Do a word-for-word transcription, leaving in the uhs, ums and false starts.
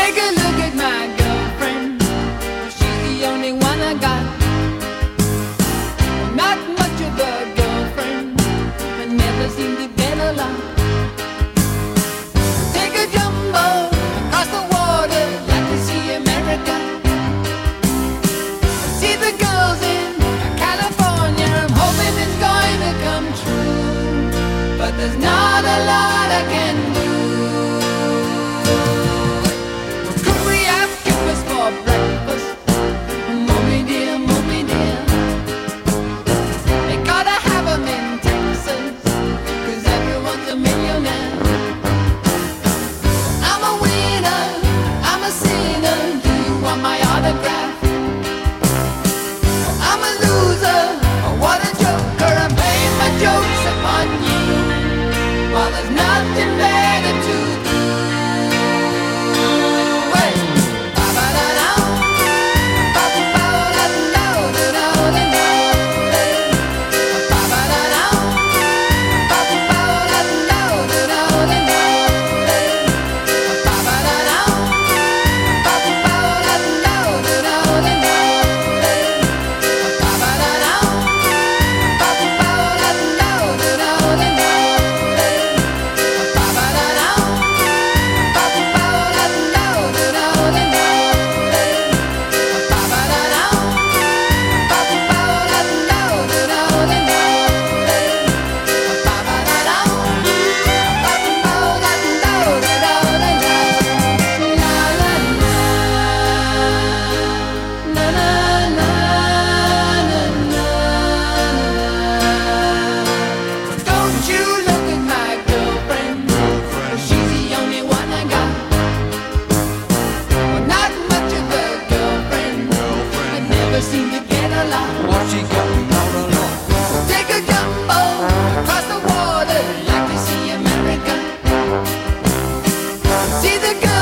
Take a look at my girlfriend. She's the only one I got. Well, not much of a girlfriend, but never seem to get along. Take a jumbo across the water, like to see America. See the girls in California, I'm hoping it's going to come true, but there's not a lot I can do. Could we have breakfast for breakfast? Mommy dear, mommy dear. They gotta have 'em in Texas, 'cause everyone's a millionaire. I'm a winner, I'm a sinner, do you want my autograph? I'm a loser, oh, what a joker, I'm playing my jokes upon you, while there's nothing better to do. Hey! Ba-ba-da-da, ba-ba-da-da-da-da-da-da-da. Ba-ba-da-da, ba-ba-da-da-da-da-da-da. Ba-ba-da-da, don't you look at my girlfriend, she's the only one I got. Well, not much of a girlfriend, I never seem to get along. What she got out alone? Take a jumbo across the water, like to see America. See the girl